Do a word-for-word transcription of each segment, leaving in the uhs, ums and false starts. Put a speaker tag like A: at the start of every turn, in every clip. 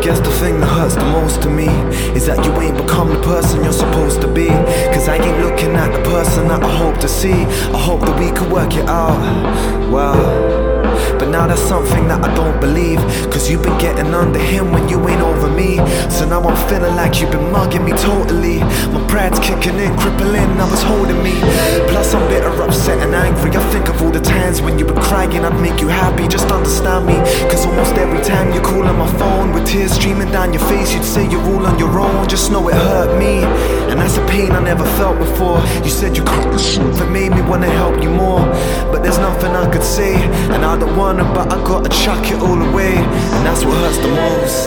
A: guess the thing that hurts the most to me is that you ain't become the person you're supposed to be. Cause I ain't looking at the person that I hope to see. I hope that we could work it out, well, but now that's something that I don't believe. Cause you've been getting under him when you ain't over me. So now I'm feeling like you've been mugging me totally. My pride's kicking in, crippling, now it's holding me. Plus I'm bitter, upset and angry. I think of all the times when you've been crying, I'd make you happy, just understand me. Cause almost every time you call on my phone with tears streaming down your face, you'd say you're all on your own. Just know it hurt me, and that's a pain I never felt before. You said you cut the shit, that made me wanna help you more. But there's nothing I could say, and I don't wanna, but I gotta chuck it all away. And that's what hurts the most.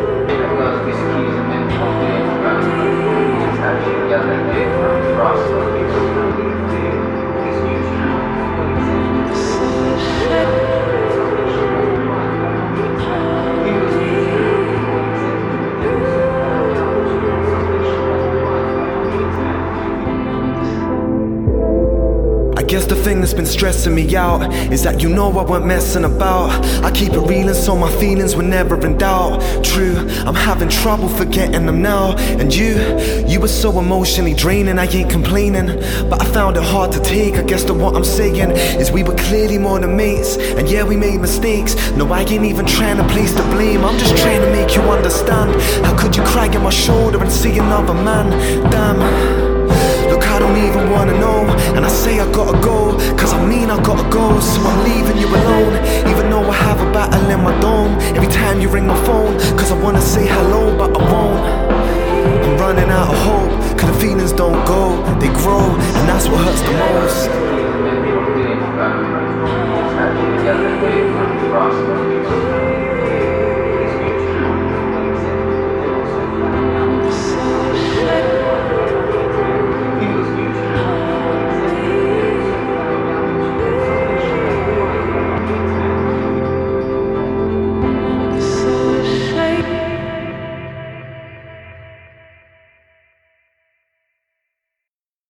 A: I guess the thing that's been stressing me out is that you know I weren't messing about. I keep it real and so my feelings were never in doubt. True, I'm having trouble forgetting them now. And you, you were so emotionally draining, I ain't complaining, but I found it hard to take. I guess that what I'm saying is we were clearly more than mates. And yeah, we made mistakes, no I ain't even trying to place the blame. I'm just trying to make you understand. How could you cry on my shoulder and see another man? Damn, look, I don't even wanna know. And I say I gotta go, cause I mean I gotta go. So I'm leaving you alone, even though I have a battle in my dome. Every time you ring my phone